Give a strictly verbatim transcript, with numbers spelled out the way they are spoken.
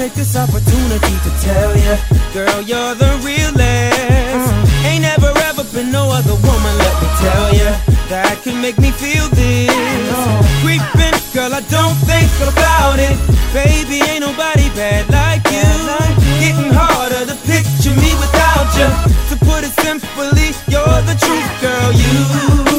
take this opportunity to tell ya, girl, you're the realest. Mm. Ain't never ever been no other woman, let me tell ya, that can make me feel this. No. Creeping, girl, I don't think about it. Baby, ain't nobody bad like you. Like you. Getting harder to picture me without ya. To put it simply, you're the truth, girl, you.